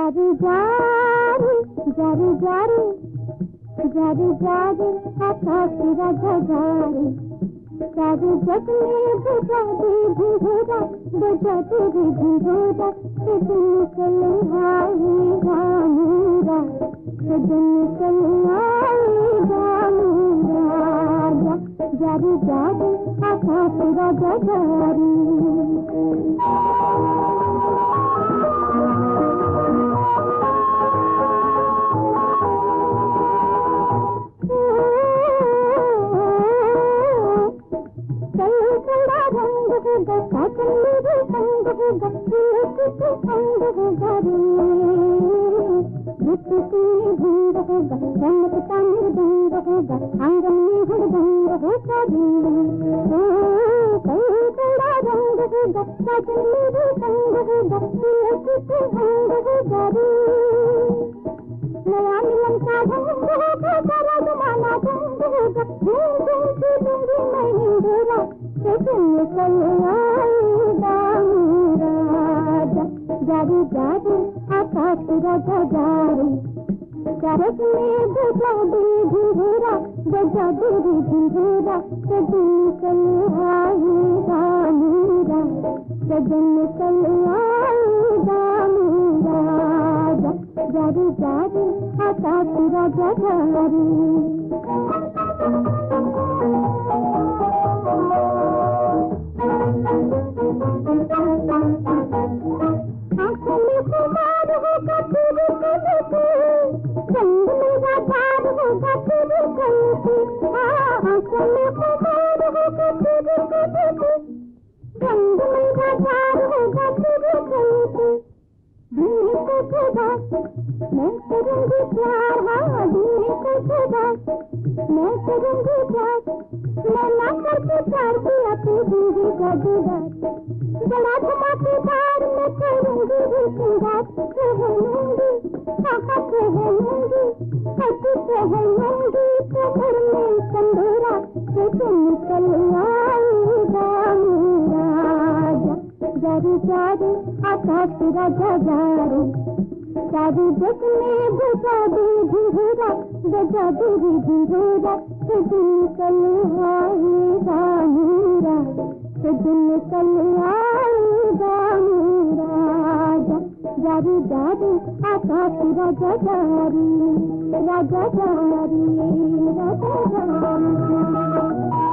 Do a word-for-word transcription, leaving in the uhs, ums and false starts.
जारी जारी जारी जारी जारी जारी आकाश राजा जारी सारे जग में बजा दे घुंघरा बजा दे रे घुंघरा सजन चल आए गाऊंगा सजन चल आए गाऊंगा जारी जारी आकाश राजा जारी नया मिलन का ढंग होगा सारा जमाना ढंग होगा घूम घूम के दूंगी मैं हिंदूरा सजन चल आएगा राजा जारी जारी आकाश राजा जारी सरस में बजा दे घुंघरा बजा दे रे घुंघरा सजन चल आएगा मेरा सजन चल आएगा मेरा जारी जारी आकाश राजा जारी आंखों में खुमार होगा तेरे कलते रंग मेरा पार होगा तेरे कलते आंखों में खुमार होगा तेरे कलते रंग मेरा पार होगा तेरे कलते दिल को खुदा मैं करूंगी प्यार हाँ दिल को खुदा मैं करूंगी प्यार मैं ना करके प्यार किया तू दूंगी गदुदार बड़ा धमाकेदार मैं करूंगी रिश्तेदार कहलूंगी हाँ कहलूंगी हंसी कहलूंगी कमर में संदूरा से तुम चल आएगा राजा जारी जारी आकाश राजा जारी सारी जग में बजा दे घुंघरा बजा दे रे घुंघरा सजन चल आएगा मेरा सजन चल आएगा मेरा जारी जारी आकाश राजा जारी राजा जारी राजा जारी